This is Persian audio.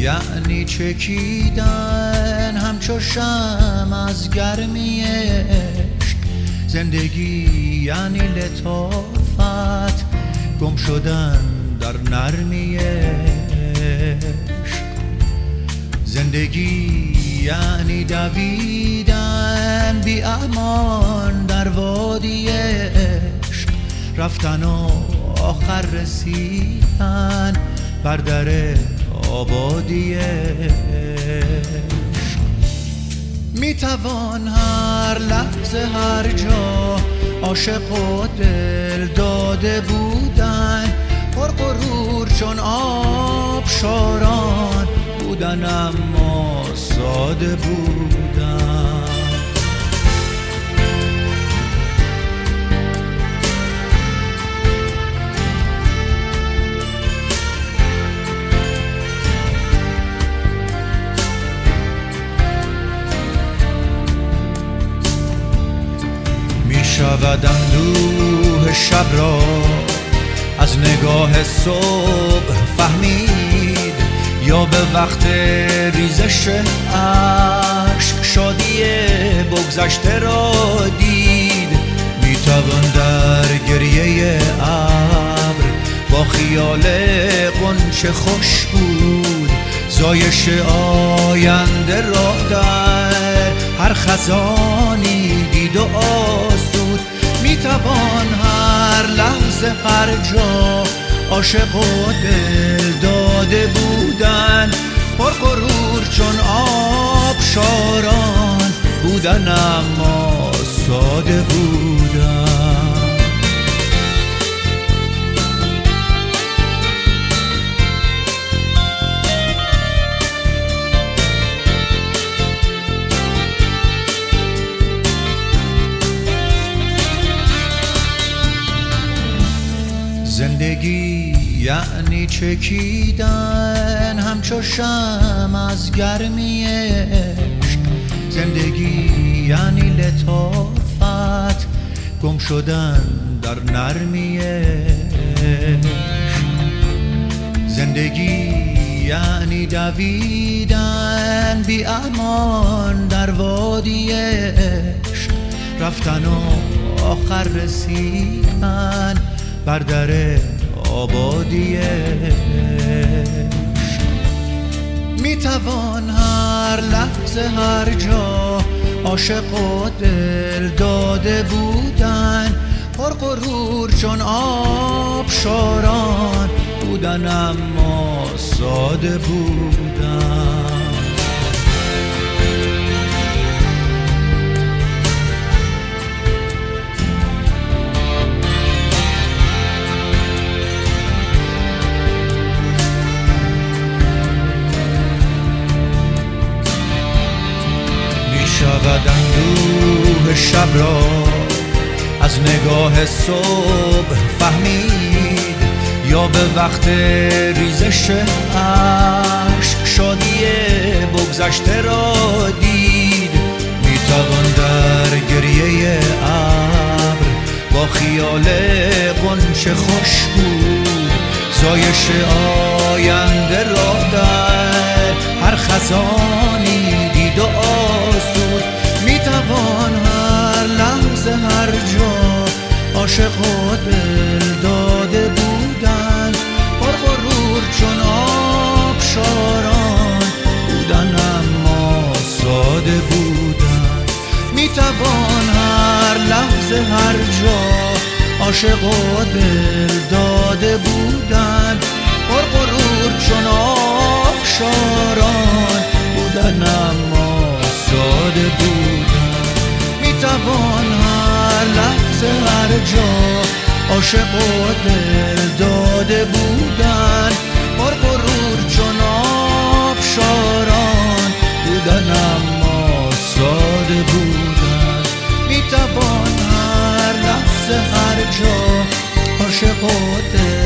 یعنی چکیدن همچو شمع از گرمی عشق. زندگی یعنی لطافت گم شدن در نرمی عشق. زندگی یعنی دویدن بی امان در وادی عشق. رفتن و آخر رسیدن بر در آبادی عشق. میتوان هر لحظه هر جا عاشق و دل داده بودن، پر غرور چون آبشاران بودن اما ساده بودن. شود اندوه شب را از نگاه صبح فهمید، یا به وقت ریزش اشک شادی بگذشته را دید. میتوان در گریه ابر با خیال غنچه خوش بود، زایش آینده را در هر خزانی دید و آسود. میتوان هر لحظه هر جا عاشق و دل داده بودن، پر غرور چون آبشاران بودن اما ساده بودن. زندگی یعنی چکیدن همچو شمع از گرمی عشق. زندگی یعنی لطافت گم شدن در نرمی عشق. زندگی یعنی دویدن بی امان در وادی عشق. رفتن و آخر رسیدن بر در آبادی عشق. میتوان هر لحظه هر جا عاشق و دل داده بودن، پر غرور چون آبشاران بودن اما ساده بودن. شود اندوه شب را از نگاه صبح فهمید، یا به وقت ریزش اشک شادی بگذشته را دید. میتوان در گریه ابر با خیال غنچه خوش بود، زایش آینده را در هر خزانی دید و آسود. میتوان هر لحظه هر جا عاشق و دل داده بودن، پر غرور چون آبشاران بودن اما ساده بودن. میتوان هر لحظه هر جا عاشق و دل داده بودن، پر غرور چون آبشاران بودن اما ساده بودن. میتوان هر لحظه هر جا عاشق و دل داده بودن، پر غرور چون آبشاران بودن اما ساده بودن. میتوان هر لحظه هر جا عاشق و دل